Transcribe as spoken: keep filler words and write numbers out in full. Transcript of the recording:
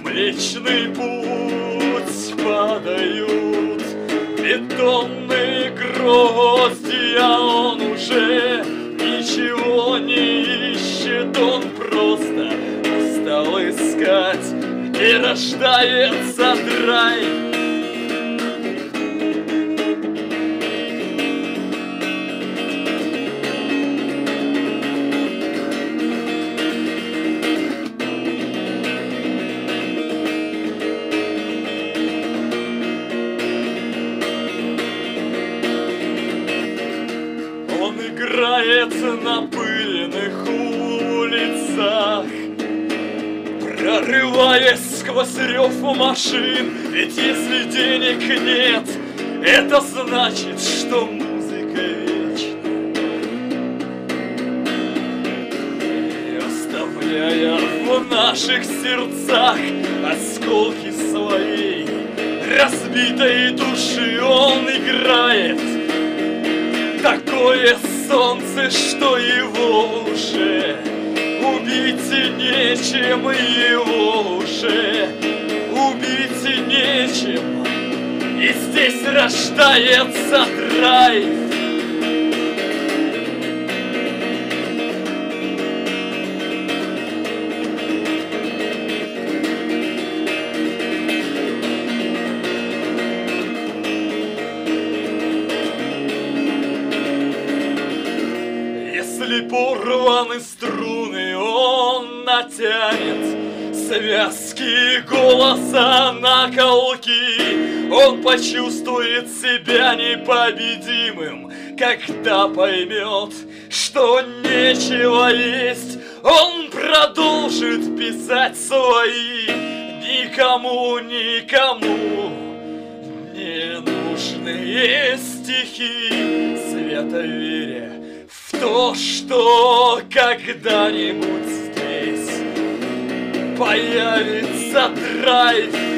Млечный путь падают бетонные гроздья. Он уже ничего не ищет, он просто стал искать, где рождается драй. Играет на пыльных улицах, прорываясь сквозь рев машин. Ведь если денег нет, это значит, что музыка вечна. И оставляя в наших сердцах осколки своей разбитой души, он играет такое солнце, что его уже убить нечем, его уже убить нечем. И здесь рождается драйв. Если порваны струны, он натянет связки голоса на колки. Он почувствует себя непобедимым, когда поймет, что нечего есть. Он продолжит писать свои никому, никому не нужные стихи, свято веря в то, что когда-нибудь здесь появится драйв.